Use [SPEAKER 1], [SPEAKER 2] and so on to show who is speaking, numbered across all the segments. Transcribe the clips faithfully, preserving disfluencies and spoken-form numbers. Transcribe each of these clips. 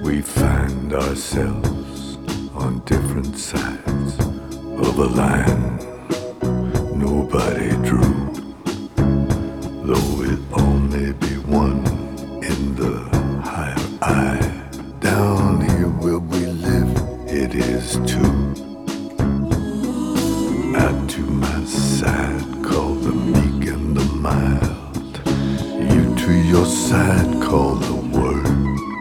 [SPEAKER 1] We find ourselves on different sides of a line nobody drew, though it all may be one in the higher eye. Down here where we live, it is two. Out to my side, call the meek and the mild. You to your side, call the word.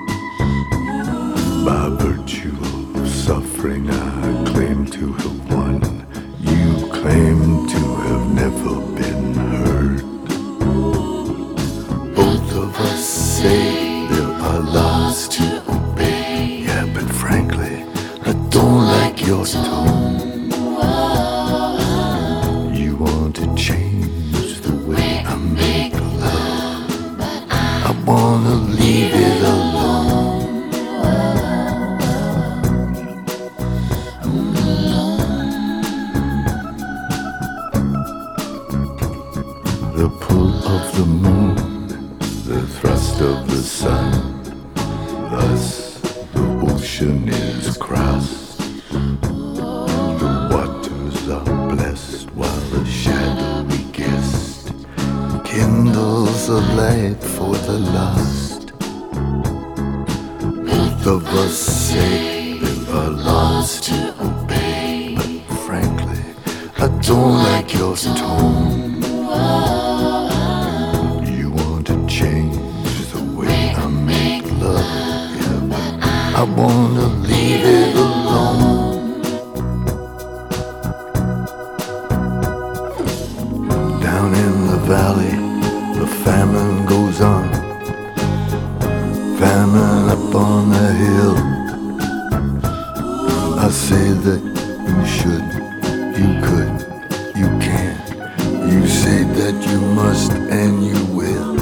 [SPEAKER 1] By virtue of suffering, I claim to have won. You claim to have never been heard. Both of us say there are laws to obey. Yeah, but frankly, I don't like your tone. You want to change the way I make love. I wanna leave it alone. The pull of the moon, the thrust of the sun, thus the ocean is crossed. The waters are blessed while the shadowy guest kindles a light for the lost. Both of us say there are laws to obey, but frankly, I don't like your tone. You want to change the way I make love, yeah, but I wanna leave it alone. Down in the valley, the famine goes on. Famine up on the hill. I say that you should, you could, you can. You say that you must and you will.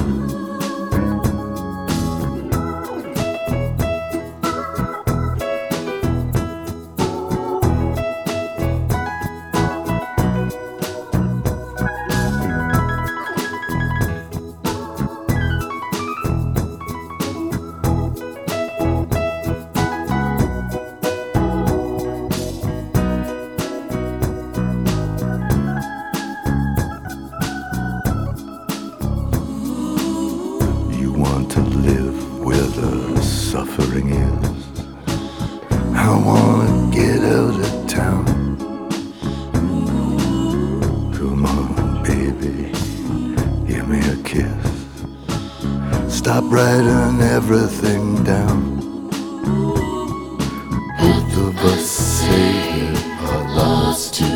[SPEAKER 1] Want to live where the suffering is. I wanna get out of town. Come on, baby, give me a kiss. Stop writing everything down. Both of us say there are laws to